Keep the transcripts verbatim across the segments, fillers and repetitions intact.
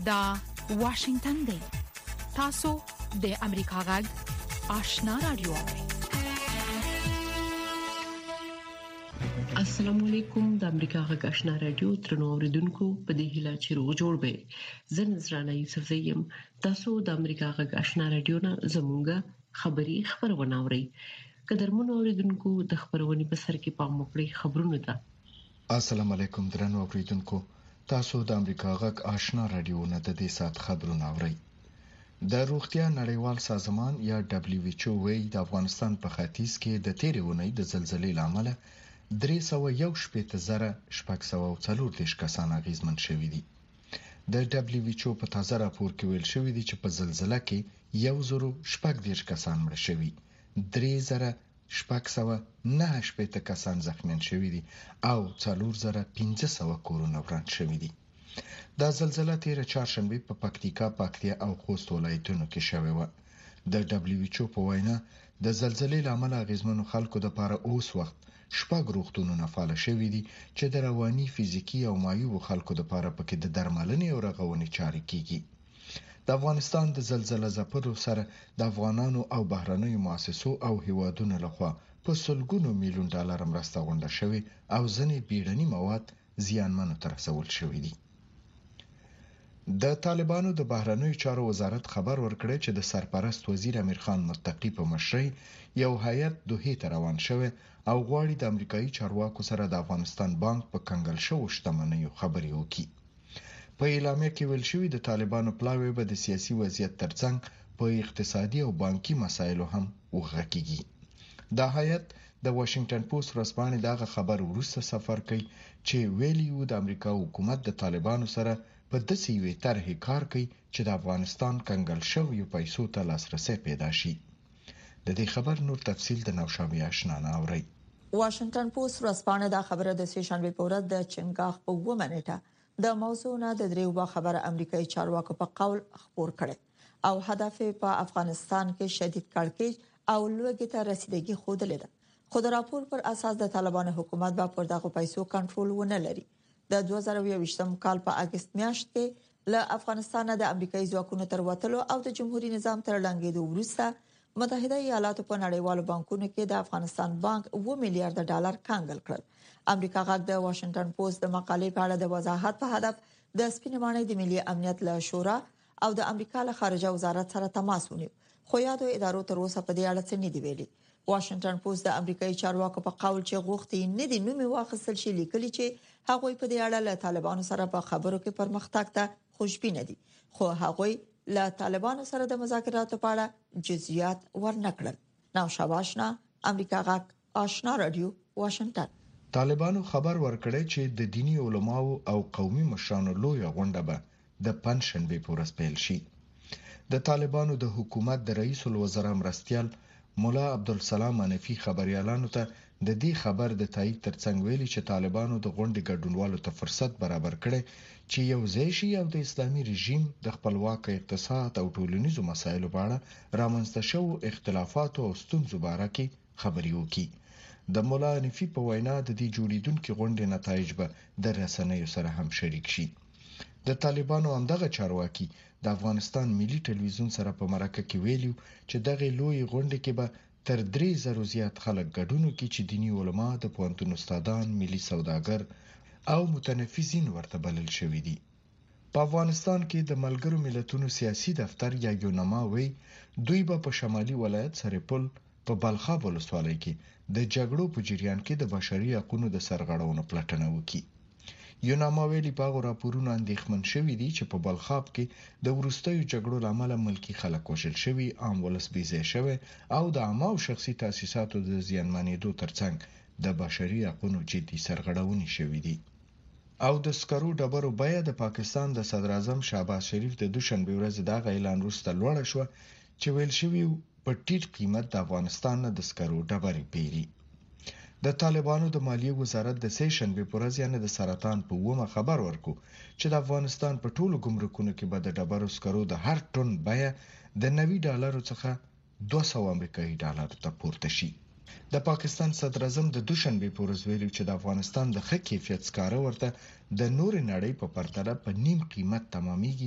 دا واشنگتن دی. تاسو د امریکا غږ آشنا رادیو. السلام علیکم. د امریکا غږ آشنا رادیو ترنو اوریدونکو په دې هیله چې روغ جوړ به. زه نذرانه یوسف زیم. تاسو د امریکا غږ آشنا رادیو نه زموږه خبری خبرونه اورئ. قدرمن اوریدونکو د خبرونې په سر کې پام وکړئ. خبرونه ده. السلام علیکم درنو اوریدونکو. تاسو د امریکا غږ آشنا رادیو نه د دې سات خبرونه اورئ. د روغتیا نړیوال سازمان یا دبليو ایچ او وی د افغانستان په ختیځ کې د تیرې اونۍ د زلزلې لامل درې سوه یو شپږ زره شپږ سوه څلور دیرش کسان اغیزمن شوي دي. د دبليو ایچ او په تازه راپور کې ویل شوی دی چې په زلزلہ کې یو زرو شپږ دیرش کسان مړه شوي، درې زره شپږ سوه نه شپږ کسان زخمیان شوي دي او څلور زره پنځه سوه کورونه وران شوي دي. دا زلزلہ تیر چهارشنبه په پکتیکا، پکتیا او خوست ولایتونو کې شوې و. د دبليو ایچ او په وینا د زلزلې لامل اغیزمنو خلکو د لپاره اوس وخت شپږ روغتونونه فعال شوي دي چې د رواني، فزیکی او مایوب خلکو د لپاره پکې د درملنې او رغونې چارې کیږي. د افغانستان د زلزلې ځپلو سره د افغانانو او بهرنیو مؤسسو او هیوادونو لخوا په سلګونو میلیون ډالر مرسته غونډه شوې او ځنې بیړني مواد زیانمنو ته رسول شوي دي. د طالبانو د بهرنیو چارو وزارت خبر ورکړی چې د سرپرست وزیر امیر خان متقی په مشرۍ یو هیئت دوحې ته روان شوی او غواړي د امریکایي چارواکو سره د افغانستان بانک په کنګل شوو شتمنیو خبرې وکړي. په اعلامیه کې ویل شوی د طالبانو پلاوی به د سیاسي وضعیت ترڅنګ په اقتصادي او بانکي مسایلو هم وغږیږي. دا هیئت د واشنگټن پوسټ ورځپاڼې دغه خبر وروسته سفر کوي چې ویلیو د امریکا حکومت د طالبانو سره په داسې یوې طرحې کار کوي چې د افغانستان کنګل شویو پیسو ته لاسرسی پیدا شي. د دې خبر نور تفصیل د نوشابه آشنا نه اوري. واشنگټن پوسټ ورځپاڼه دا خبره د سه شنبه په ورځ د چنګاخ په و منټه د موضوع نه د دریوبه خبره امریکایي چارواکو په قول خبر کړي او هدف په افغانستان کې شدید کړکېچ او لوګي ته رسیدګي خوده لیده. خو د راپور پر اساس د طالبانو حکومت به پر دغه پیسو کنټرول ونه لري. د دوه زره یوویشتم کال په اگست میاشت کې له افغانستان د امریکایي ځواکونو تر وټلو او د جمهوریت نظام تر لاندې وروسته متحده ایالاتو په نړیوالو بانکونو کې د افغانستان بانک اوه میلیارډ ډالر کانګل کړل. امریکا غږ د واشنگټن پوسټ د مقالې په اړه د وضاحت په هدف د سپینمانۍ د ملي امنیت له شورا او د امریکا له خارجه وزارت سره تماس ونیو، خو یادو ادارو تر اوسه په دې اړه څه نه دی ویلي. واشنگټن پوسټ د امریکایي چارواکو په قول چې غوښتي نه دي نومي واخیستل شي لیکلي چې هغوی په دې اړه له طالبانو سره په خبرو کې پرمختګ ته خوشبینه دي، خو هغوی له طالبانو سره د مذاکراتو په اړه جزئیات ورنکړل. نوشابه آشنا، امریکا غږ آشنا رادیو، واشنگټن. طالبانو خبر ورکړی چې د دینی علماو او قومي مشرانو لویه غونډه به د پنځشنبه په ورځ پیل شي. د طالبانو د حکومت د رئیس الوزرا مرستیال مولا عبدالسلام حنفی خبريالانو ته د دې خبر د تایید ترڅنګ ویلي چې طالبانو د غونډې ګډونوالو ته فرصت برابر کړي چې یو ځای شي او د اسلامي رژیم د خپلواک اقتصاد او ټولنیزو مسایلو په اړه رامنځته شوو اختلافات او ستونزو باره کې خبري وکړي. د مولا حنفی په وینا د دې جوړیدونکو غونډې نتایج به د رسنیو سره هم شریک شي. د طالبانو همدغه چارواکي د افغانستان ملي ټلویزیون سره په مرکه کې ویلو چې دغه لوی غونډه کې به تر درې زره زیات خلک ګډون وکړي چې دینی علما، د پوهنتون استادان، ملي سوداګر او متنفذین ورته بلل شوي دي. په افغانستان کې د ملګرو ملتونو سیاسي دفتر یا یونما وی دوی به په شمالي ولایت سرپل په بلخاب ولسوالۍ کې د جګړو په جریان کې د بشري حقوقو د سرغړونو پلټنه وکړي. یوناما ویلي په راپورونو اندېښمن شوي دي چې په بلخاب کې د ورستیو جګړو لامل ملکی خلک وژل شوي، عام ولس بېځای شوی او د عامه او شخصي تاسیساتو د زیانمنېدو ترڅنګ د بشري حقوقو جدي سرغړونې شوي دي. او د سکرو ډبرو بیه د پاکستان د صدر اعظم شهباز شریف د دوشنبه ورځ دغه اعلان وروسته لوړه شو چې ویل شوی په ټیټ قیمت د افغانستان نه د سکرو ډبرې پیري. د طالبانو د مالیې وزارت د سه شنبه پر ورځ یعنی د سرطان په ومه خبر ورکو چې د افغانستان په ټولو ګمرکونو کې به د ډبرو سکرو د هر ټن بیه د نوي ډالرو څخه دوه سوه امریکایي ډالر ته پورته شي. د پاکستان صدر اعظم د دوشنبه په ورځ ویلي چې د افغانستان د ښه کیفیت سکاره ورته د نور نړۍ په پرتله په نیم قیمت تمامېږي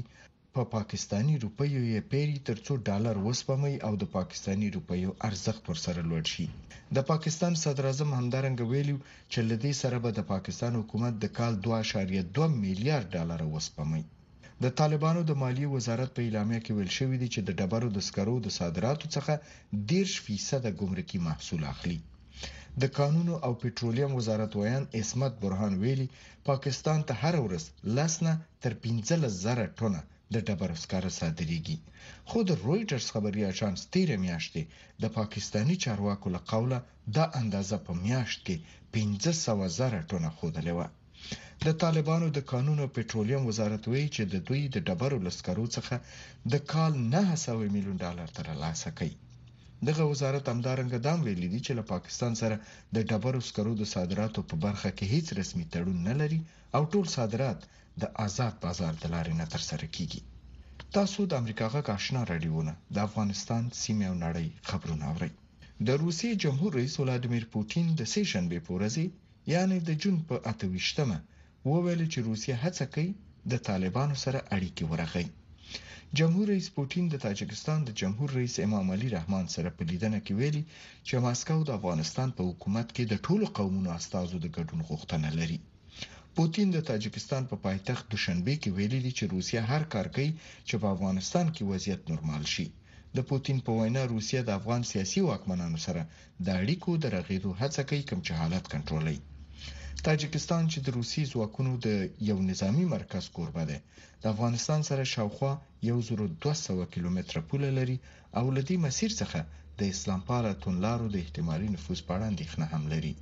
په پا پاکستانی روپیو یې پیری ترڅو ډالر وسپمي او د پاکستانی روپیو ارزښت ورسره لوړ شي. د پاکستان صدر اعظم همدارنګه ویلي چې لدې سره به د پاکستان حکومت د کال دوه اعشاریه دوه میلیارډ ډالر وسپمي. د طالبانو د مالیې وزارت په اعلامیه کې ویل شوی دی چې د ډبرو د سکرو د صادراتو څخه دېرش فیصد ګمرکي محصول اخلي. د قانون او پټرولیم وزارت ویان اسمت برهان ویلي پاکستان ته هر ورځ لسنه تر پنځلس زره ټنه د ډبرو سکاره صادریږي. خو د رويټرز خبري اژانس تیر میاشتې د پاکستانی چارواکو له قوله دا اندازه په میاشت کې پنځه سوه زره ټنه خوده و. د طالبانو د قانون او پټرولیم وزارت وایي چې د دوی د ډبرو لسکرو څخه د کال نه سوه میلیون ډالر ترلاسه کوي. دغه وزارت همدارنګه دام ویلي دی چې له پاکستان سره د ډبرو سکرو د صادراتو په برخه کې هیڅ رسمي تړون نه لري او ټول صادرات د آزاد بازار د لارې نه ترسره کیږي. تاسو د امریکا غږ آشنا رادیوونه د افغانستان سیمه او نړۍ خبرونه اورئ. د روسیې جمهور رئیس ولادیمیر پوتین د سه شنبه په ورځ یعنی د جون په اته ویشتمه وویل چې روسیه هڅه کوي د طالبانو سره اړیکې ورغوي. جمهور رئیس پوتین د تاجکستان د جمهور رئیس امام علي رحمان سره په لیدنه کې ویلي چې ماسکو د افغانستان په حکومت کې د ټولو قومونو استازو د ګډون غوښتنه لري. پوتین د تاجکستان په پایتخت دوشنبه کې ویلي دی چې روسیه هر کار کوي چې په افغانستان کې وضعیت نورمال شي. د پوتین په وینا روسیه د افغان سیاسي واکمنانو سره د اړیکو د رغېدو هڅه کوي کوم چې حالت کنټرولوي. تاجکستان چې د روسي ځواکونو د یو نظامی مرکز کوربه دی د افغانستان سره شاوخوا یو زر دوه سوه کیلومتره پوله لري او لدی مسیر څخه د اسلام پاله تونلارو د احتمالي نفوذ په اړه اندېښنه هم لري.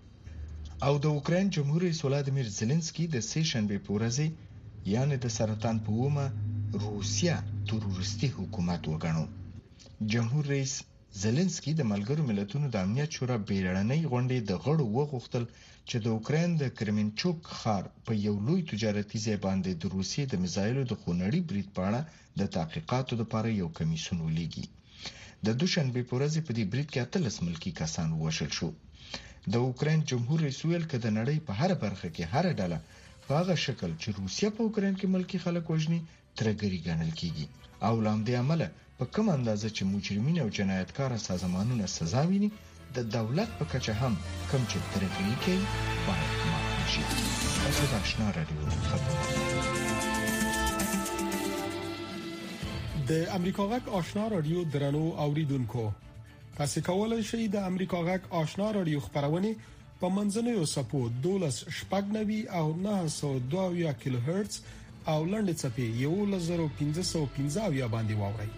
او د اوکراین جمهور رئیس ولادیمیر زيلنسکي د سه شنبه په ورځ یعنی د سرطان په ومه روسیا تروریستي حکومت وګڼو. جمهور رئیس زيلنسکي د ملګرو ملتونو د امنیت شورا بیړنۍ غونډې د غړو وغوښتل چې د اوکراین د کرمنچوک ښار په یو لوی تجارتي ځای باندې د روسیې د میزایلو د خونړي برید په اړه د تحقیقاتو لپاره یو کمیسیون ولېږي. د دوشنبه په ورځ په دې برید کې اتلس ملکی کسان ووژل شو. د اوکراین جمهور رئیس ویل چې د نړۍ په هر برخه کې هر ډله په هغه شکل چې روسیه په اوکراین کې ملکی خلک وژني ترګری ګڼل کیږي او لامدې عمله په کوم اندازه چې مجرمین او جنایتکار سازمانونه سزا ویني د دولت په کچه هم کم چې ترګری کوي باید معاف شي. تاسو د آشنا رادیو خبرونه د امریکا غږ آشنا رادیو درنو اوریدونکو تاسو کولای شئ د امریکا غږ آشنا رادیو خبرونه په منځنوي سپو دولس شپږ نوي او نه سوه دوه کیلو هرتز او لنډ چپی یو لزر پنځه سوه پنځه باندې واورئ.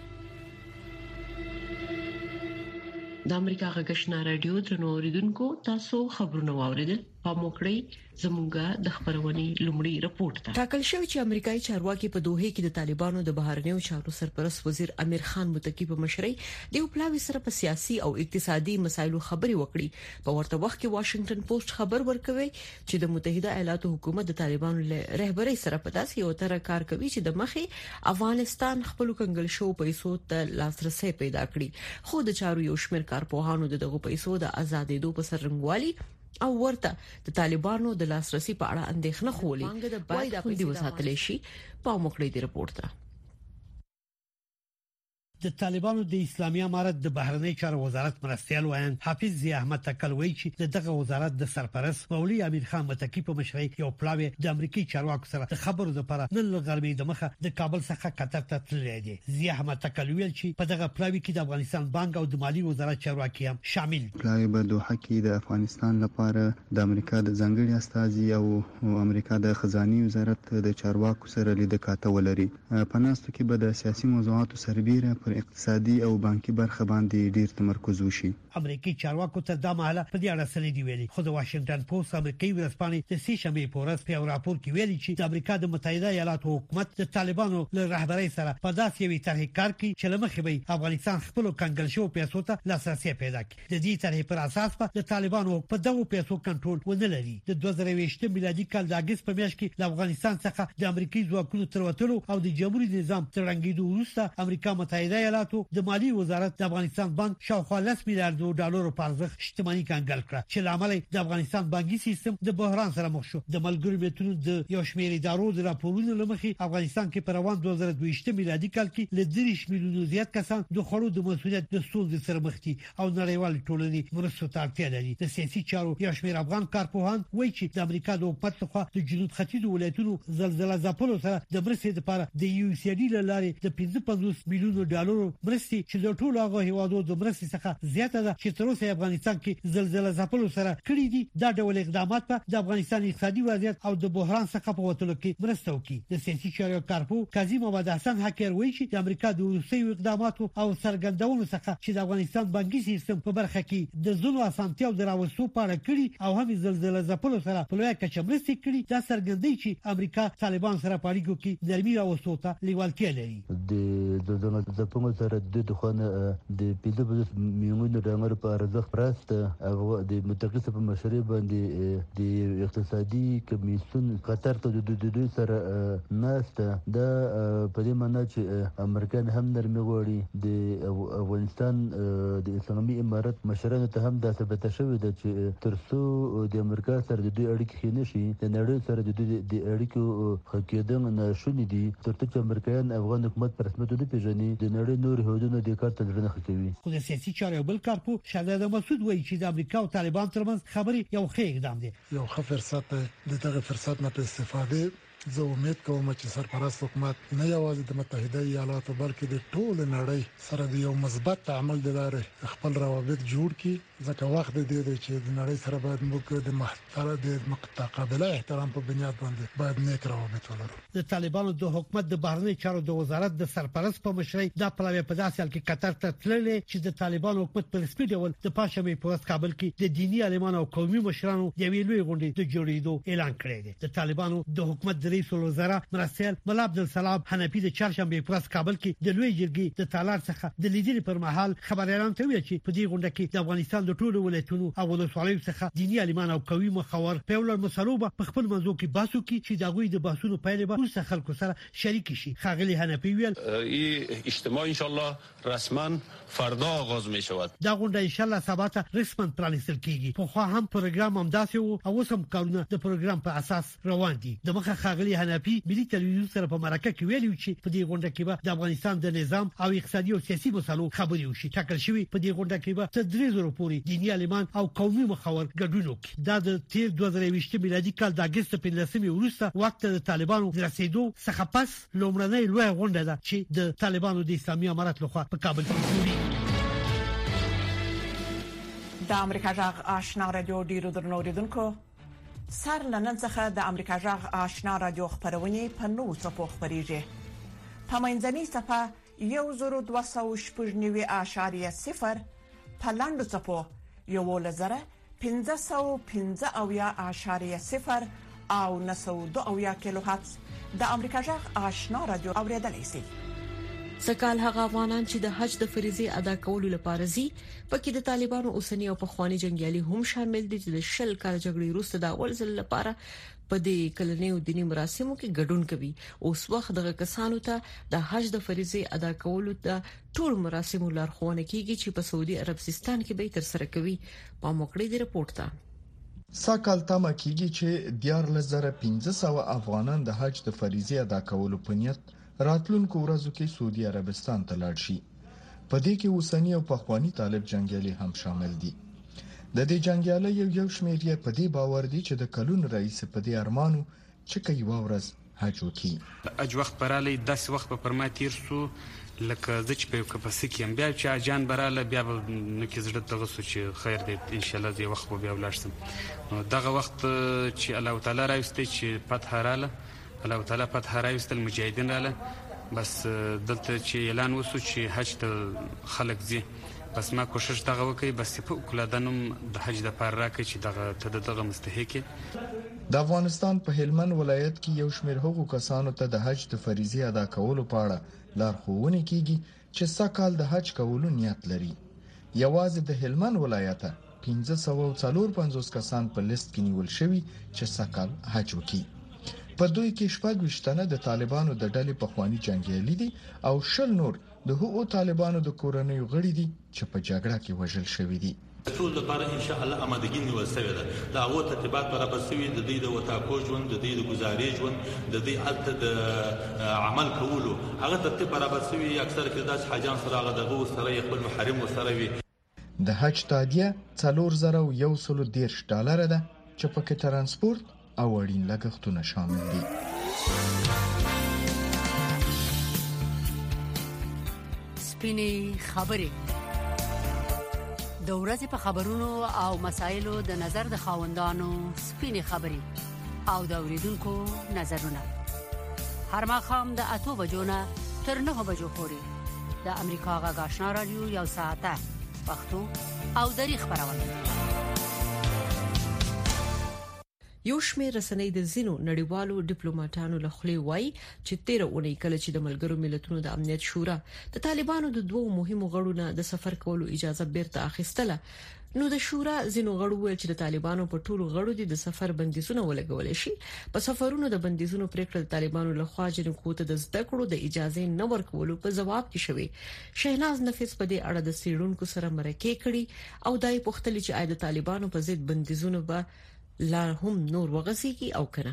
د امریکا غږ آشنا رادیو درنو اوریدونکو تاسو خبرونه واوریدل. په موکړی زمونږه د خبرونې لومړی رپورت ده. ټاکل شوی چې امریکایي چارواکي په دوحه کې د طالبانو د بهرنیو چارو سرپرست وزیر امیر خان متقی په مشرۍ د پلاوی سره په سیاسي او اقتصادي مسایلو خبري وکړي. په ورته وخت کې واشنگټن پوسټ خبر ورکوي چې د متحده ایالاتو حکومت د طالبانو له رهبرۍ سره په داسې یو تر کار کوي چې د مخې افغانستان خپل کنګل شو پیسو ته لاسرسي پیدا کړي. خو د چارو یو شمېر کارپوهانو دغه پیسو د آزادېدو په سرنګوالي او ورته د طالبانو د لاسرسي په اړه اندېښنه خولي. وایي دا په دې وساتل شي په موکړې دی رپورت ده. د طالبانو د اسلامي امارت د بهرنی چارو وزارت مرستيال وایي حافظ ضیاء احمد تکلوي چې دغه وزارت د سرپرست مولوی امیر خان متقی په مشرۍ یو پلاوی د امریکای چارواکو سره د خبرو لپاره نن لغرمې د مخه د کابل څخه قطر ته تللی دی. ضیاء احمد تکلوي چې په دغه پلاوی کې د افغانستان بانک او د مالی وزارت چارواکي هم شامل. پلاوی په دوحه کې د افغانستان لپاره د امریکا د ځنګړي استازي او امریکا د خزاني وزارت د چارواکو سره لیدل کاته ولري. په ناستو کې به د سیاسي موضوعاتو سربېره پر اقتصادي او بانکي برخه باندې ډیر تمرکز وشي. امریکایي چارواکو تر دا مهاله په دې اړه سړي دی ویلي. خو د واشنگټن پوسټ امریکایي ورځپاڼې د سه شنبه په ورځ په راپور کې ویلي چې د امریکا د متحده ایالاتو حکومت د طالبانو له رهبرۍ سره په داسې یوې طرحې کار کوي چې لمخې به افغانستان خپل کنګل شو پیسو ته لاسرسي پیدا کړي. د دې طرحې پر اساس په طالبانو په دغه پیسو کنټرول ونه لري. د دوه زره یوولسم میلادي کال د اگست په میاشت کې د افغانستان څخه د امریکایي ځواکونو تر وټلو او د جمهوریت نظام تر رنګېدو وروسته امریکا متحده ایالاتو د مالی وزارت د افغانستان بانک شاوخوا لس میلیارډ ډالر په ارزښت شتمنۍ کنګل کړه چې لامل د افغانستان بانکي سیستم د بحران سره مخ شو. د ملګرو ملتونو د یو شمېر ادارو د راپورونو لمخې افغانستان کې په روان دوه زره دوه ویشت میلادي کال کې ل دریش میلیونو زیات کسان د خړو د مسولیت د ستونزې سره مخ دي او نړیوال ټولنې مرستو ته اړتیا لري. د سیاسي چارو یو شمېر افغان کارپوهان وایي چې د امریکا د حکومت لخوا د جنوب ختیځ ولایتونو زلزلہ ځپلو سره د مرستې لپاره د یو سی ډي لارې د پنځه پنځوس میلیونو ډالر مرستې چې د ټولو هغه هیوادو د مرستې څخه زیاته ده چې تر اوسه افغانستان کې زلزلہ ځپلو سره کړی دي. دا ډول اقدامات په د افغانستان اقتصادي وضعیت او د بحران څخه په وټلو کې مرسته کوي. د سیاسي چارو کارپو قاضي محمد حسن حکیر وایي چې د امریکا د روسي اقداماتو او سرګندونو څخه چې د افغانستان بانکي سیستم په برخه کې د زونو اسانتیاو دراوستو پاړه کړی او هم زلزلہ ځپلو سره په لوی کچه مرستې کړي، دا څرګندوي چې امریکا طالبان سره په اړیکو کې نرمي راوستو ته لیوالتیا لري. د زلزلہ ځپلو سره د دخانه د پنځه میلیونو ډالر په ارزښت پرسته او د متخصص په مشرۍ باندې د اقتصادي کمیسیون قطر ته د دوی سره ناسته دا په دې معنی چې امریکایان هم نرمي غواړي. د افغانستان د اسلامي امارت مشرانو ته هم دا ثابت شوی دی چې ترڅو د امریکا سره د دوی اړیکې ښې نشي د نړۍ سره د دوی د اړیکو ښه کېدل ناشوني دي. ترڅو چې امریکایان افغان حکومت په رسمیت ونه پیژني د نړۍ نور هیوادونه د کار ته زړه نه ښه کوي. خو د سیاسي چارو بل کارپو شهزاده مسعود وایي چې د امریکا او طالبان ترمنځ خبرې یو ښه اقدام دی، یو ښه فرصت دی. د دغه فرصت نه په استفاده زه امید کوم چې سرپرست حکومت نه یوازې د متحده ایالاتو بلکې د ټول نړۍ سره د یو مثبت تعامل د لارې خپل روابط جوړ کړي. ځکه وخت دی چې د نړۍ سره باید موږ د محترم د متقابله احترام په بنیاد باندې باید نیک روابط ولرو. د طالبانو د حکومت د بهرنی چارو د وزارت د سرپرست په مشرۍ د پلاوی په داسې حال کې قطر ته تللې چې د طالبانو حکومت په رسمي ډول د پنځمې په ورځ کابل کې د دینی عالمانو او قومي مشرانو یوې لوی غونډې د جوړېدو اعلان کړی دی. د طالبانو د حکومت د رئیس الوزرا مرسل ملا عبدالسلام حنفي د چهارشنبه په ورځ کابل کې د لوی جرګې د تالار څخه د لیدنې پر مهال خبر اعلان کوي چې په دې غونډه کې د افغانستان د ټولو ولایتونو او ولسوالیو څخه دینی عالمان او قومي مخاور په ولر مسلوبه په خپل موضوع کې بحث کوي چې د غوي د بحثونو پایله به ټول خلکو سره شریک شي. خاغلی حنفي ویل این اجتماع ان شاء الله رسما فردا آغاز می شود. دا غونډه ان شاء الله سبا ته رسما پرانیستل کیږي. په خو هم پروګرام هم داسې او اوس هم کارونه د پروګرام په اساس روان دي. د مخه خاغلی حنفي ملي تلویزیون سره په مرکه کې ویلي چې په دې غونډه کې به د افغانستان د نظام او اقتصادي او سیاسي مسلو خبرې وشي. ټاکل شوی په دې غونډه کې به تدریس ورپوري دینی عالمان او قومي مخاور ګډون وکړي. دا د تیر دوه زره ویشت میلادي کال د اگست په لسمه وروسته وخت د طالبانو رسیدو څخه پس لومړنۍ لوی غونډه ده چې د طالبانو د اسلامي امارت لخوا په کابل کې جوړیږي. د امریکا جغ آشنا رادیو ډیرو درنو اوریدونکو، سر لنن څخه د امریکا جغ آشنا رادیو خبرونه په نو څپو خبريږي. په منځني صفه یو زرو دوه سوه شپږ نوي اعشاریه صفر، په لاندو څپو یو لزره پنځه سوه پنځه اویا اعشاریه صفر او نسو دو اویا کیلو هرتز د امریکا جغ آشنا رادیو اوریدلای شي. سکهال هغه افغانان چې د حج د فریضې ادا کولو لپاره زی پکې د طالبانو اوسنی او پخوانی جنگیالي هم شامل دي چې د شل کال جګړې وروسته د اول ځل لپاره په دې کلنیو دینی مراسمو کې ګډون کوي. اوس وخت دغه کسانو ته د حج د فریضې ادا کولو د ټول مراسمو لارښوونه کیږي چې په سعودي عربستان کې به تر سره کوي. په موکړې دی رپورت ته ساکال تمه کیږي چې دیار لزره پنځه سوه افغانان د حج د فریضې ادا کولو په نیت راتلونکو ورځو کې سعودي عربستان ته لاړ شي. په دې کې اوسنی او پخوانی طالب جنگیالي هم شامل دي. د دې جنگیالي یو یو شمېر یې په دې باور دي چې د کلون رئیس په دې ارمانو چې کوي ورځ حج وکړي. اج وخت پراله داس وخت په پرما تیر سو لکه د چ په کپاسیکی هم بیا چې اجان براله بیا نو کې زړه دغه سوچ خیر دی ان شاء الله دې وخت بیا ولاشم. دغه وخت چې الله تعالی راوستي چې فتح رااله الله تعالی فتح راوستل مجاهدین رااله بس دلته چې اعلان وسو چې حج ته خلک زی بس ما کوشش دغه وکي بس په کولادنم د حج د پاره راکې چې دغه ته دغه مستحق. د افغانستان په هلمند ولایت کې یو شمېر هغو کسانو ته د حج د فریضې ادا کولو په اړه لارښوونه کیږي چې سکهال د حج کولو نیت لري. یوازې د هلمند ولایت پنځه سوه څلور پنځوس کسان په لیست کې نیول شوي چې سکهال حج وکړي. په دوی کې شپږ ویشتنه د طالبانو د ډلې پخوانی جنگیالي دي او شل نور د هغو طالبانو د کورنۍ غړي دي چې په جګړه کې وژل شوی دي. ټول لپاره ان شاء الله آمادګي نیول شوې ده. دا هغه ترتیبات برابر شوي د دې د وټاکو ژوند، د دې د گزارې ژوند، د دې الته د عمل کولو هغه ترتیب برابر شوي. اکثر کې داس حاجان سره هغه دغه سره خپل محرم سره وي. د حج تادیه څلور زره یو سل دیرش ډالر ده چې پکې ترانسپورت او اړین لګښتونه شامل دي. سپینې خبرې د ورځې په خبرونو او مسایلو د نظر د خاوندانو سپینې خبرې او د اوریدونکو نظرونه هر ماښام د اتو بجو نه تر نهو بجو پورې د امریکا غږ آشنا رادیو یو ساعته پښتو او دری خبرونه. یو شمېر رسنۍ د زینو نړیوالو ډیپلوماټانو له خولې وایي چې تیر اونۍ کله چې د ملګرو ملتونو د امنیت شورا د طالبانو د دوو مهمو غړو نه د سفر کولو اجازه بیرته اخیستله، نو د شورا زینو غړو ویل چې د طالبانو په ټولو غړو دي د سفر بندیزونه ولګول شي. په سفرونو د بندیزونو پریکړه د طالبانو له خوا جنکو ته د زده کړو د اجازه نه ورکولو په جواب کې شوی. شهناز نفیس په دې اړه د سیړونکو سره مرکه کړي او دای پوښتنه چې آیا د طالبانو په ضد بندیزونه به لا هم نور وغسیږي او کنه.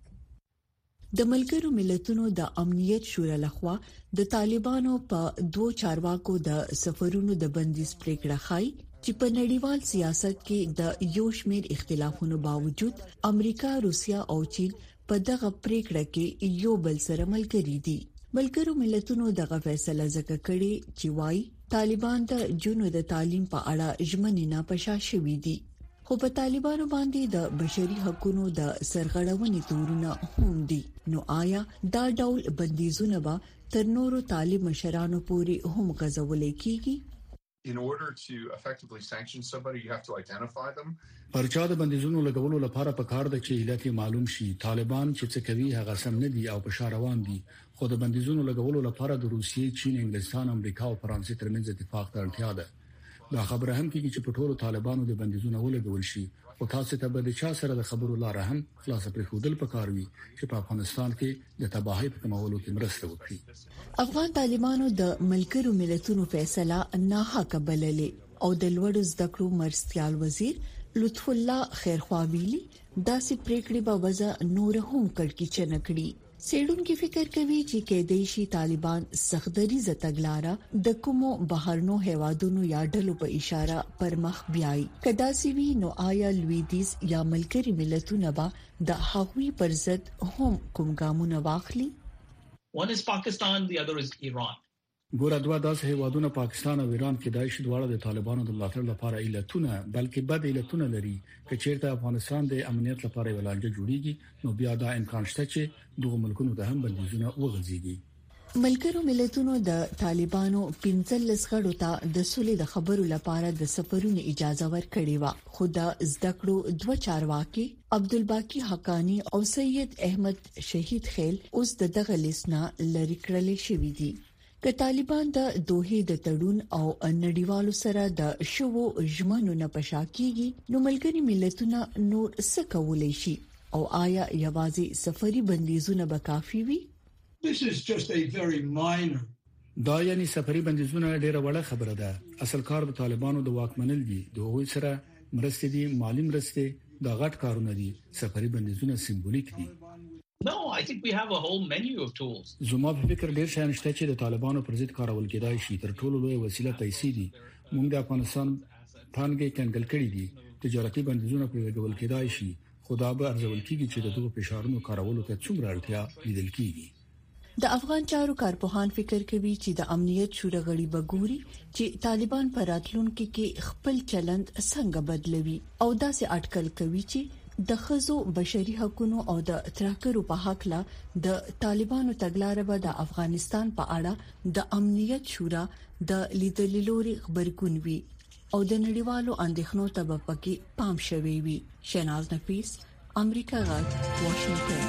د ملګرو ملتونو د امنیت شورا لخوا د طالبانو په دوه چارواکو د سفرونو د بندیز پریکړه خای چې په نړیوال سیاست کې د یو شمېر اختلافونو باوجود امریکا، روسیا او چین په دغه پریکړه کې یو بل سره ملګري دي. ملګرو ملتونو دغه فیصله ځکه کړې چې وايي طالبان د جنو د تعلیم په اړه ژمنې نه پشا شوې دي، خو په طالبانو باندې د بشري حقوقو د سرغړونې تورونه هم دي. نو آیا دا ډول بندیزونه به تر نورو طالب مشرانو پورې هم غځول کیږي؟ In order to effectively sanction somebody, you have to identify them. پرچا د بندیزونو لګولو لپاره په کار د چې علت معلوم شي. طالبان چې څه کوي هغه سم نه دي او په شا روان دي. خو د بندیزونو لګولو لپاره د روسیې، چین، انګلستان، امریکا او فرانسې ترمنځ اتفاق ته اړتیا ده. دا خبره هم کیږي چې په ټولو طالبانو د بندیزونو ولګول شي، او تاسو ته به د چا سره د خبرو لار هم خلاص پرې خودل پکاروي چې په افغانستان کې د تباہي په کمولو کې مرسته وکړي. افغان طالبانو د ملګرو ملتونو فیصله نه حق بللې او د لوړ زده کړو مرستيال وزیر لطف الله خیرخواویلی داسې پریکړې به وځه نور هم کړکېچ نه کړي. سیډونکو فکر کوي چې کېدای شي طالبان سختري زتګلاره د کومو بهرنو هوادونو یا ډلو په اشاره پر مخ بیاي. کدا سی وی نو آیا لویدیز یا ملګری ملتونه به د هغوی پر ضد هم کوم ګامونه واخلي؟ One is Pakistan, the other is Iran. ګوره دوه داسې هیوادونه پاکستان او ایران کې دای شي دواړه د طالبانو د ملاتړ لپاره علتونه بلکې بد علتونه لري. که چیرته افغانستان د امنیت لپاره ولانجه جوړیږي نو بیا دا امکان شته چې دغه ملکونو د هم بندیزونه وغځيږي. ملګرو ملتونو د طالبانو پنځل لسغړو ته د سولې د خبرو لپاره د سفرونو اجازه ورکړې و، خو د زده کړو دوه چارواکي عبدالباقی حقانی او سید احمد شهید خیل اوس دغه لیسنا لری کړل شوې دي. که طالبان د دوه د تړون او نړیوالو سره د شوو ژمنو نه پشاکیږي نو ملګری ملتونه نور څه کولای شي او آیا یوازې سفري بندیزونه به کافي وي؟ This is just a very minor. دا یعنی سفري بندیزونه ډیره وړه خبره ده. اصل کار د طالبانو د واکمنل دي، د هغوی سره مرستې دي، مالی مرستې، دا غټ کارونه دي. سفري بندیزونه سمبولیک دي. No, I think we have a whole menu of tools. زما په فکر ډیر شان شته چې د طالبانو پر ضد کارول کېدای شي. تر ټولو لوی وسیله پیسې دي. موږ د افغانستان پانګې کنګل کړې دي. تجارتي بندیزونه په لګول کېدای شي. خدا به ارزول کیږي چې د دوه فشارونو کارولو ته څومره اړتیا لیدل کیږي. د افغان چارو کارپوهان فکر کوي چې د امنیت شورا غړي بګوري چې طالبان پر راتلونکو کې خپل چلند څنګه بدلوي او داسې اټکل کوي چې د خزو بشري حقوقو او د ترکرو په حق لا د طالبانو تګلارې به د افغانستان په اړه د امنیت شورا د لیدلوري خبرګون وي او د نړیوالو اندېښنو ته به پکې پام شوي وي. شهناز نفیس، امریکا غږ، واشنگټن.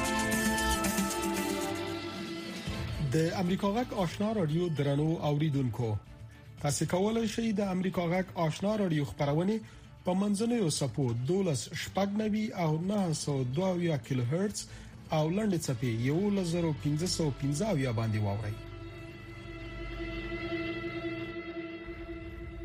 د امریکا غږ آشنا رادیو درنو اوریدونکو، تاسو کولای شئ د امریکا غږ آشنا رادیو خبرونه په منځنوي سپو دولس شپږ نوي او نه سو دوه کیلو هرتز او لنډ چپی یو لزر پنځه سو پنځه باندې واوري.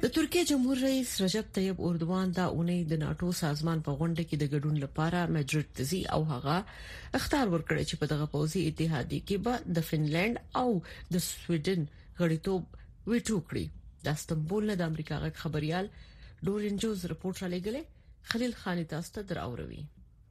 د ترکیه جمهور رئیس رجب طیب اردوغان دا اونۍ د ناتو سازمان په غونډه کې د ګډون لپاره مدرید ته ځي او هغه اختیار ورکړي چې په دغه پوځي اتحادیه کې به د فنلند او د سویډن غړیتوب ویټو کړي. د استنبول نه د امریکا غږ خبريال ډورین جوز رپورټ را لګلې. خلیل خان تاسو ته دراوروي.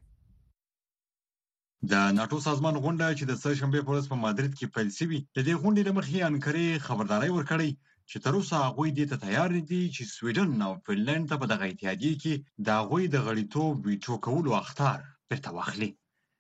د ناتو سازمان غونډه چې د سه شنبه په ورځ په مدرید کې پیل شوې د دې غونډې د مخې انکرې خبرداري ورکړې چې تر اوسه هغه دې ته تیار دي چې سویډن او فنلند ته په دغه اتحادیه کې د هغوی د غړیتوب ویټو کولو اختیار بیرته واخلي.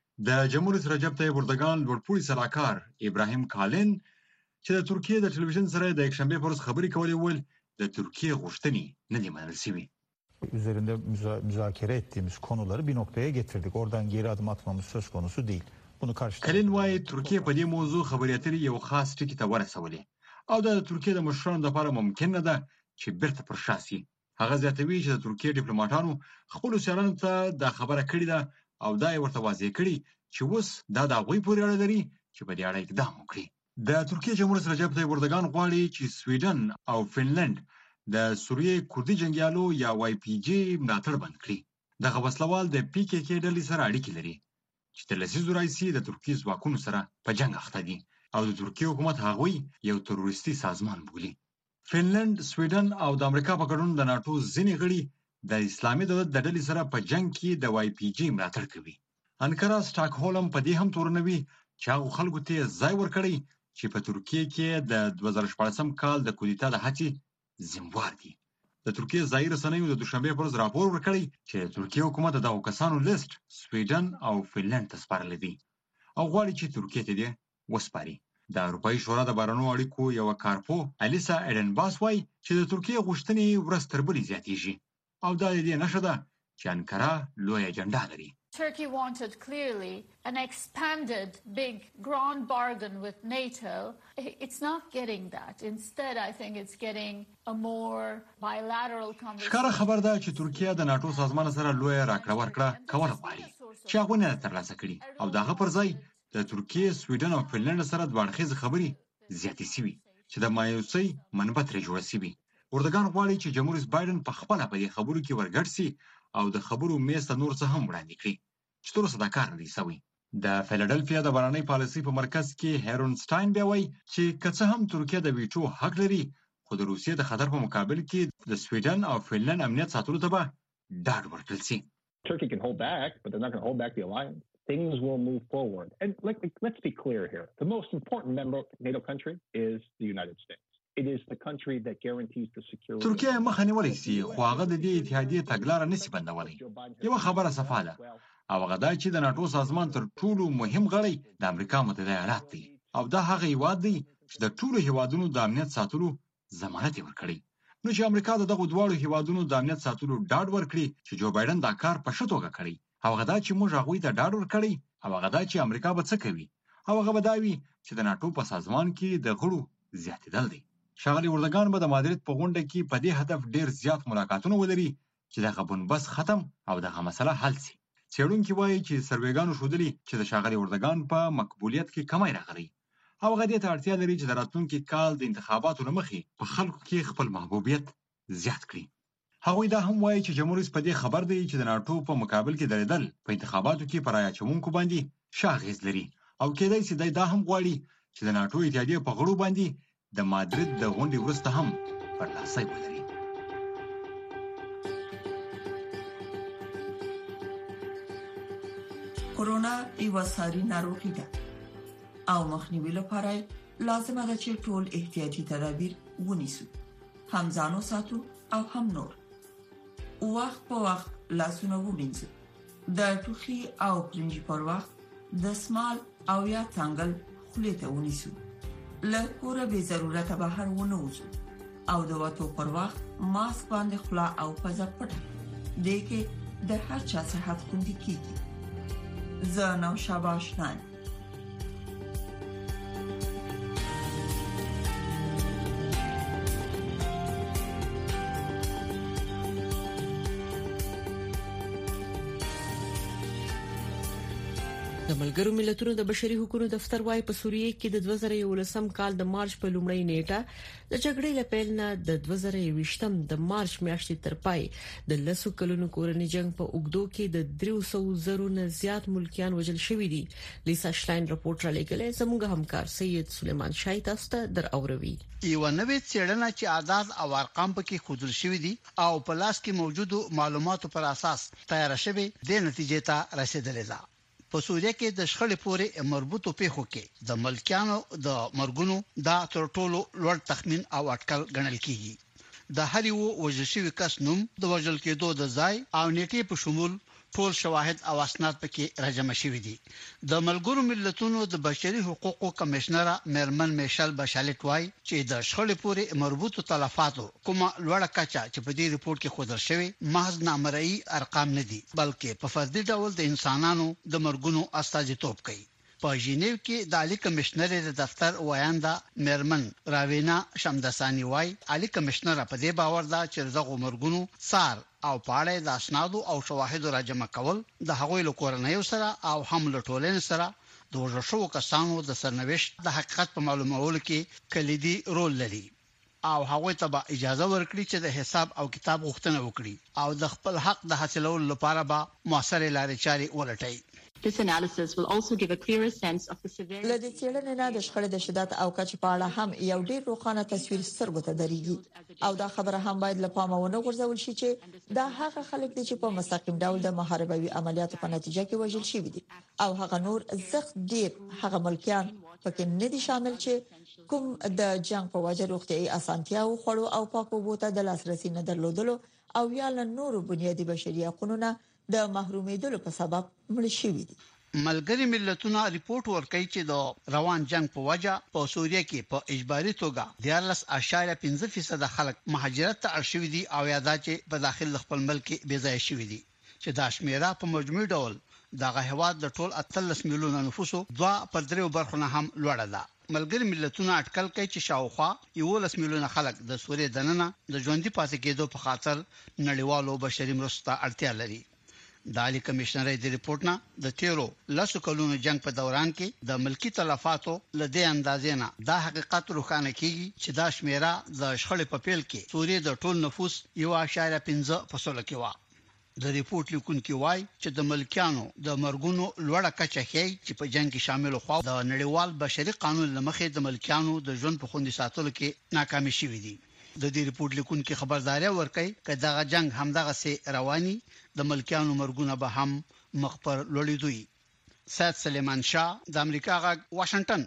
د جمهور رئیس رجب طیب اردوغان لوړپوړي سلاکار ابراهیم کالن چې د ترکیه د ټلویزیون سره د یکشنبه په ورځ خبرې کولې ول د ترکیه غوښتنې نه دي منل شوې. Üzerinde müza- müzakere ettiğimiz konuları bir noktaya getirdik. Oradan geri adım atmamız söz konusu değil. Bunu karşı کلن وايي ترکیه په دې موضوع خبرې اترې یو خاص ټکی ته ورسولې او د ترکیه د مشرانو لپاره ممکن نه ده چې بیرته پر شا شي. هغه زیاتوي چې د ترکیه ډیپلوماټانو خپل سیالانو ته د خبره کړې ده او دا یې ورته واضح کړي چې اوس دا د هغوی پورې اړه لري چې په دې اړه اقدام وکړي. د ترکیه جمهور رئیس رجب طیب اردوغان غواړي چې سویډن او فنلند د سوریې کوردي جنگیالو یا وای پی جی ملاتړ بند کړي. دغه وسلوال د پی کې کې ډلې سره اړیکې لري چې د لسیزو راځي د ترکیې ځواکونو سره په جنگ اخته دي او د ترکیې حکومت هغوی یو تروریستي سازمان بولي. فنلند، سویډن او د امریکا په ګډون د ناتو ځینې غړي د اسلامي دولت د ډلې سره په جنگ کې د وای پی جی ملاتړ کوي. انکارا سټاکهولم په دې هم تورنوي چې هغه خلکو ته ځای ورکړي چې په ترکیه کې د دوه زره شپاړسم کال د کودتا د هڅې زموار دي. د ترکیه ځایي رسنیو د دوشنبه پر ورځ راپور ورکړی چې د ترکیه حکومت د دغو کسانو لیست سویډن او فنلند ته سپارلی دی او غواړي چې ترکیه ته دې وسپاري. د اروپایي شورا د بهرنیو اړیکو یوه کارپو الیسا ایډنباس وایي چې د ترکیه غوښتنې ورځ تر بلې زیاتېږي او دا د دې نښه ده چې انکارا لویه اجنډا لري. Turkey wanted clearly an expanded big grand bargain with NATO. It's not getting that. Instead, I think it's getting a more bilateral conversation. ښکاره خبر ده چې ترکیه د ناتو سازمان سره لویه راکړه ورکړه کول غواړي چې هغه نه ترلاسه کړي او دغه پر ځای د ترکیه، سویډن او فنلند سره دوه اړخیزې خبرې زیاتې شوي چې د مایوسۍ منبع ترې جوړه شوي. اردوغان غواړي چې جمهور رئیس بایدن په خپله په دې خبرو کې ورګډ شي او د خبرو میز ته نور څه هم وړاندې کړي چې تر اوسه دا کار نه دی شوی. د فیلادلفیا د بهرنۍ پالیسۍ په مرکز کې هیرونسټاین بیا وایي چې که څه هم ترکیه د ویټو حق لري خو د روسیې د خطر په مقابل کې د سویډن او فنلند امنیت ساتلو ته به ډاډ ورکړل شي. Turkey can hold back, but they're not going to hold back the alliance. Things will move forward. And like, let's be clear here. The most important member NATO country is the United States. It is the country that guarantees the security. ترکیه مخه نیولای شي خو هغه د دې اتحادیې تګلاره نشي بندولی. یوه خبره صفا ده او هغه دا چې د ناټو سازمان تر ټولو مهم غړی د امریکا متحده ایالات دی او دا هغه هیواد دی چې د ټولو هیوادونو د امنیت ساتلو ضمانت یې ورکړی. نو چې امریکا د دغو دواړو هیوادونو د امنیت ساتلو ډاډ ورکړي چې جو بایدن دا کار په ښه توګه کړی او هغه دا چې موږ هغوی ته ډاډ ورکړی او هغه دا چې امریکا به څه کوي او هغه به دا وي چې د ناټو په سازمان کې د غړو زیاتېدل دی. ښاغلي اردوغان به د مدرید په غونډه کې په دې هدف ډیر زیات ملاقاتونه ولري چې دغه بنبست ختم او دغه مسله حل شي. څېړونکي وایي چې سروېګانو ښودلي چې د ښاغلي اردوغان په مقبولیت کې کمی راغلی او هغه دې ته اړتیا لري چې د راتلونکي کال د انتخاباتو له مخې په خلکو کې خپل محبوبیت زیات کړي. هغوی دا هم وایي چې جمهور رئیس په دې خبر دی چې د ناټو په مقابل کې درېدل په انتخاباتو کې په رایه اچوونکو باندې ښه اغېز لري او کېدای شي دی دا هم غواړي چې د ناټو اتحادیې په غړو باندې د مادرید د غونډې وروسته هم برلاسي ولري. کورونا یو ساري ناروغي ده او مخنیوي لپاره لازمه ده چې ټول احتیاطي تدابیر ونیسو، هم ځانو ساتو او هم نور. وخت په وخت لاسونه ومینځو، د ټوخي او پرنجي پر وخت دستمال او یا څنګل خولې ته ونیسو. له کوره به ضرورت بهر ونه وځو او د وټو پر وخت ماسک باندې خلا او پزه پټه دې کې د هر چا صحت خوندي کیږي. زه نو شاباش نه د ملګرو ملتونو د بشري حقوقو دفتر وايي په سوریه کې د دوه زره یولسم کال د مارچ په لومړۍ نیټه د جګړې لپاره نه د دوه زره یوویشتم د مارچ میاشتې تر پای د لسو کلونو کورنۍ جنگ په اوګدو کې د درې سوه زرو نه زیات ملکیان وژل شوي دي. لیسا شلاین راپورټ را لګلې زموږ همکار سید سلیمان شای تاسو ته در اوروي. یو نوې څېړنه چې اعداد او ارقام پکې ښودل شوي دي او په لاس کې موجودو معلوماتو پر اساس تیار شوی د نتیجې ته رسیدلې ده. په سوریه کې د شخړې پورې مربوطو پیښو کې د ملکیانو د مرګونو دا تر ټولو لوړ تخمین او اټکل ګڼل کیږي. د هر یو وژل شوي کس نوم، د وژل کېدو د ځای او نیټې په شمول ټول شواهد او اسناد پکې راجمع شوي دي. د ملګرو ملتونو د بشري حقوقو کمشنره مېرمن میشل بشالټ وايي چې د شخړې پورې مربوطو تلفاتو کومه لوړه کچه چې په دې ریپورت کې ښودل شوی محض نامرئي ارقام نه دي، بلکې په فردي ډول د انسانانو د مرګونو استازیتوب کوي. په ژینیو کې د عالی کمشنر د دفتر وایاندا مېرمن راوینا شمدسانی وايي عالی کمشنر په دې باور ده چې دغه مرګونو سار او پاړې د اسنادو او شواهدو راجمع کول د هغوی له کورنۍ سره او هم له ټولنې سره د وژل کسانو د سرنوشت د حقیقت په معلومولو کې کلیدي رول لري او هغوی ته به اجازه ورکړي چې د حساب او کتاب غوښتنه وکړي او د خپل حق د حاصلولو لپاره به موثر لارې چارې ولټوي. This analysis will also give a clearer sense of the severity. لدې څېړنې نه د شخړې د شدت او کچ په اړه هم یو ډېر روښانه تصویر سترګو ته درېږي او دا خبره هم باید له پامه ونه غورځول شي چې دا هغه خلک دي چې په مستقیم ډول د محاربوي عملیاتو په نتیجه کې وژل شوي دي او هغه نور زخ ډېر هغه ملکیان پکې نه دي شامل چې کوم د جنگ په وجه روغتيایي اسانتیاو خړو او پاکو بوته د لاسرسي نه درلودلو او یا له نورو بنیادی بشري حقوقو د محرومیدلو په سبب مړ شوي دي. ملګری ملتونه ریپورت ورکړي چې د روان جنگ په وجه په سوریه کې په اجباري توګه دیارلس اشاریه پنځه فیصد خلک مهاجرت ته اړ شوي دي او یادا چې په داخل خپل ملک بې ځای شوي دي چې دا شمیره په مجموعي ډول دغه هواد د ټول اتلس میلیونه نفوسو دوه پر دریو برخو نه هم لوړه ده. ملګری ملتونه اټکل کوي چې شاوخوا یولس میلیونه خلک د سوریه دننه د ژوندۍ پاتې کېدو په خاطر نړیوالو بشري مرستو ته اړتیا لري. د عالی کمشنر د ریپورت نه د تیرو لسو کلونو جنگ په دوران کې د ملکی تلفاتو لدې اندازې نه دا حقیقت روښانه کیږي چې دا شمیره د شخړې په پیل کې سوریه د ټول نفوس یو اشاریه پنځه فاصله کې و. د ریپورت لیکونکي وایي چې د ملکیانو د مرګونو لوړه کچه ښیي چې په جنگ کې شامل خو د نړیوال بشري قانون لمخې د ملکیانو د ژوند په خوندي ساتلو کې ناکامي شوي دي. د دې ریپورت لیکونکي خبرداري ورکړي چې دا جنگ همدغه سي رواني د ملکیانو مرګونه به هم مخ پر لوړېدوي. سید سلیمان شاه د امریکا غږ واشنگټن.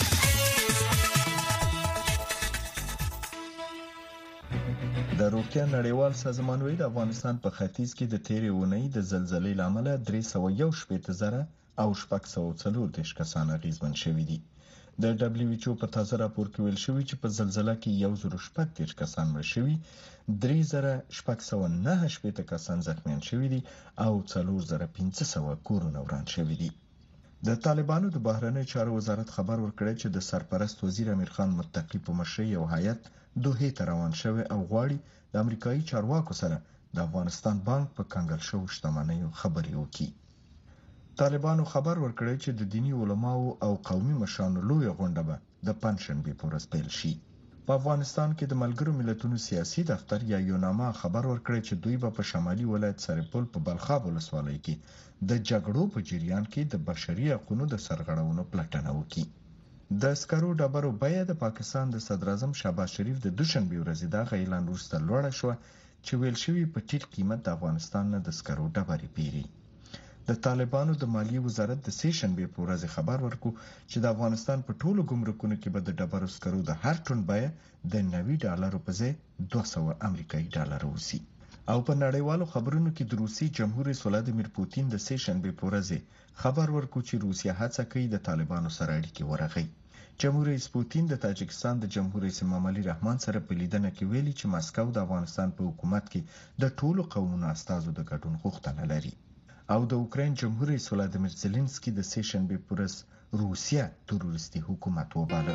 د روغتیا نړیوال سازمان وایي د افغانستان په ختیځ کې د تیرې اونۍ د زلزلې لامل درې سوه یو شپېته زره او شپږ سوه څلور دیرش کسان اغېزمن شوي دي. د دبليو ایچ او په تازه راپور کې ویل شوی چې په زلزلہ کې یو زر شپږ دیرش کسان مړ شوي، درې زره شپږ سوه نهه شپېته کسان زخمیان شوي دي او څلور زره پنځه سوه کورونه وران شوي دي. د طالبانو د بهرنی چارو وزارت خبر ورکړی چې د سرپرست وزیر امیر خان متقی په مشرۍ یو هیئت دوحې ته روان شوی او غواړي د امریکایي چارواکو سره د افغانستان بانک په کنګل شوو شتمنیو خبرې وکړي. طالبانو خبر ورکړی چې د دینی علماو او قومي مشرانو لوی غونډه به د پنځشنبه په ورځ پیل شي. په افغانستان کې د ملګرو ملتونو سیاسي دفتر یا یوناما خبر ورکړی چې دوی به په شمالي ولایت سرپل په بلخاب ولسوالۍ کې د جګړو په جریان کې د بشري حقوقو د سرغړونو پلټنه وکړي. د سکرو ډبرو بیه د پاکستان د صدر اعظم شهباز شریف د دوشنبه ورځې د اعلان وروسته لوړه شو چې ویل شوی په ټیټ قیمت د افغانستان نه د سکرو ډبرې پیري. د طالبانو د مالیې وزارت د سه شنبه په ورځ خبر ورکو چې د افغانستان په ټولو ګمرکونو کې به د ډبرو سکرو د هر ټن بیه د نوي ډالرو په ځای دوه سوه امریکایي ډالر وسی. او په نړیوالو خبرونو کې د روسي جمهور رئیس ولادیمیر پوتین د سه شنبه په ورځ خبر ورکو چې روسیا هڅه کوي د طالبانو سره اړیکې ورغوي. جمهور رئیس پوتین د تاجکستان د جمهور رئیس امامعلی رحمان سره په لیدنه کې ویلي چې ماسکو د افغانستان په حکومت کې د ټولو قومونو استازو د ګډون غوښتنه لري. او د اوکراین جمهور رئیس ولادیمیر زيلنسکي د سه شنبه په ورځ روسیا تروریستي حکومت وباله.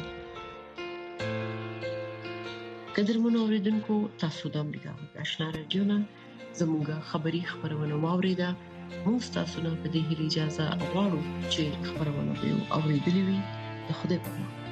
قدرمنو اوریدونکو، تاسو د امریکا غږ آشنا رادیو نه زموږه خبری خبرونه واوریده. موږ تاسو ته په دې هیله اجازه غواړو چې خبرونه به اوریدلې وي د خدای په امان.